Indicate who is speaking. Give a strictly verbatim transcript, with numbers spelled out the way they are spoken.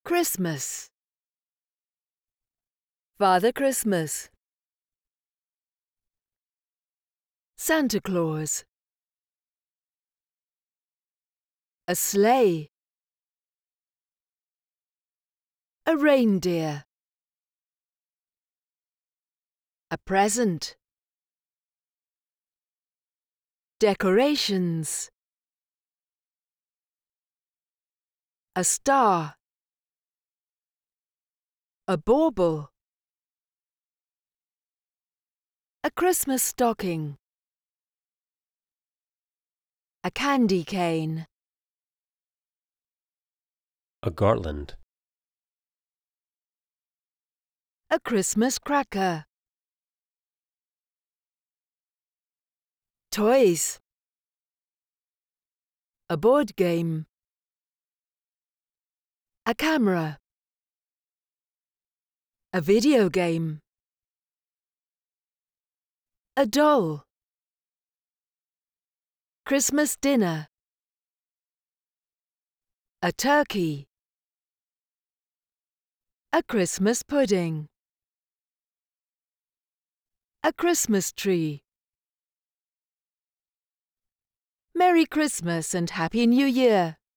Speaker 1: Christmas. Father Christmas. Santa Claus. A sleigh. A reindeer. A present. Decorations. A star. A bauble. A Christmas stocking. A candy cane.
Speaker 2: A garland.
Speaker 1: A Christmas cracker. Toys. A board game. A camera. A video game. A doll. Christmas dinner. A turkey. A Christmas pudding. A Christmas tree. Merry Christmas and Happy New Year!